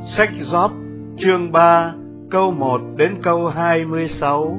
Sách Gióp chương 3 câu 1 đến câu 26.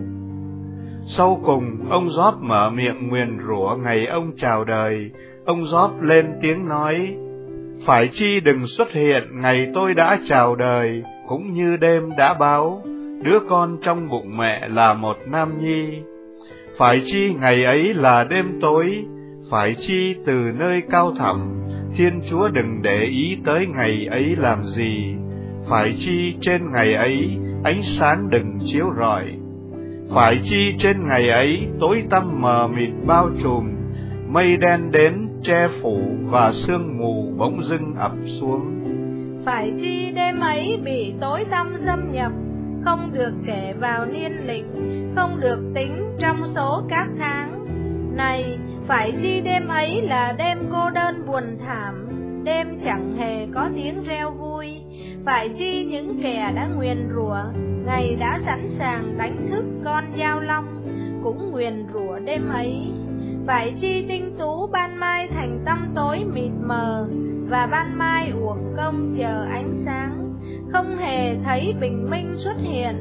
Sau cùng ông Gióp mở miệng nguyền rủa ngày ông chào đời. Ông Gióp lên tiếng nói: phải chi đừng xuất hiện ngày tôi đã chào đời, cũng như đêm đã báo, đứa con trong bụng mẹ là một nam nhi. Phải chi ngày ấy là đêm tối, phải chi từ nơi cao thẳm, Thiên Chúa đừng để ý tới ngày ấy làm gì. Phải chi trên ngày ấy ánh sáng đừng chiếu rọi. Phải chi trên ngày ấy tối tăm mờ mịt bao trùm, mây đen đến che phủ và sương mù bỗng dưng ập xuống. Phải chi đêm ấy bị tối tăm xâm nhập, không được kể vào niên lịch, không được tính trong số các tháng. Này, phải chi đêm ấy là đêm cô đơn buồn thảm, đêm chẳng hề có tiếng reo vui. Phải chi những kẻ đã nguyền rủa ngày đã sẵn sàng đánh thức con dao long, cũng nguyền rủa đêm ấy. Phải chi tinh tú ban mai thành tăm tối mịt mờ, và ban mai uổng công chờ ánh sáng, không hề thấy bình minh xuất hiện.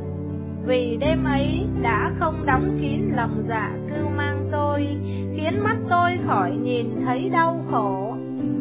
Vì đêm ấy đã không đóng kín lòng dạ cưu mang tôi, khiến mắt tôi khỏi nhìn thấy đau khổ.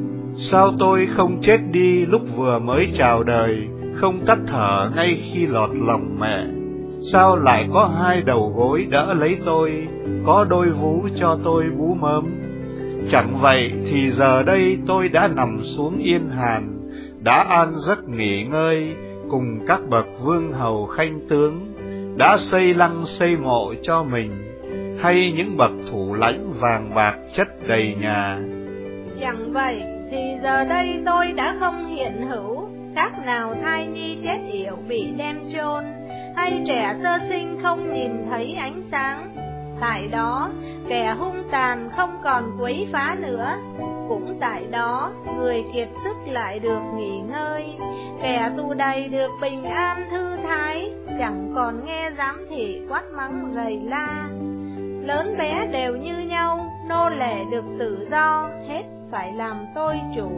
Sao tôi không chết đi lúc vừa mới chào đời, không tắt thở ngay khi lọt lòng mẹ? Sao lại có hai đầu gối đỡ lấy tôi, có đôi vú cho tôi bú mớm? Chẳng vậy thì giờ đây tôi đã nằm xuống yên hàn, đã an giấc nghỉ ngơi cùng các bậc vương hầu khanh tướng, đã xây lăng xây mộ cho mình, hay những bậc thủ lãnh vàng bạc chất đầy nhà. Chẳng vậy thì giờ đây tôi đã không hiện hữu, khác nào thai nhi chết yểu bị đem chôn, hay trẻ sơ sinh không nhìn thấy ánh sáng. Tại đó kẻ hung tàn không còn quấy phá nữa, cũng tại đó người kiệt sức lại được nghỉ ngơi, kẻ tù đầy được bình an thư thái, chẳng còn nghe giám thị quát mắng rầy la. Lớn bé đều như nhau, nô lệ được tự do, hết phải làm tôi chủ.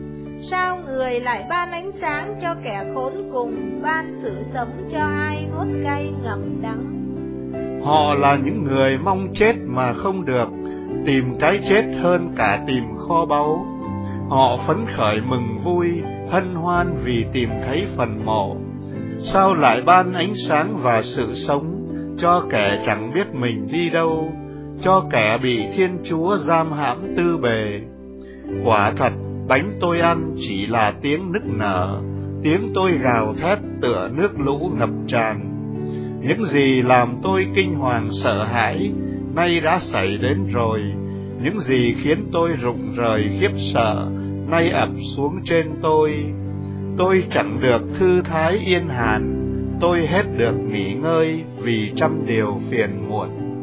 Sao người lại ban ánh sáng cho kẻ khốn cùng, ban sự sống cho ai nuốt cay ngậm đắng? Họ là những người mong chết mà không được, tìm cái chết hơn cả tìm kho báu. Họ phấn khởi mừng vui, hân hoan vì tìm thấy phần mộ. Sao lại ban ánh sáng và sự sống cho kẻ chẳng biết mình đi đâu, cho kẻ bị Thiên Chúa giam hãm tư bề? Quả thật, bánh tôi ăn chỉ là tiếng nức nở, tiếng tôi gào thét tựa nước lũ ngập tràn. Những gì làm tôi kinh hoàng sợ hãi, nay đã xảy đến rồi. Những gì khiến tôi rụng rời khiếp sợ, nay ập xuống trên tôi. Tôi chẳng được thư thái yên hàn, tôi hết được nghỉ ngơi vì trăm điều phiền muộn.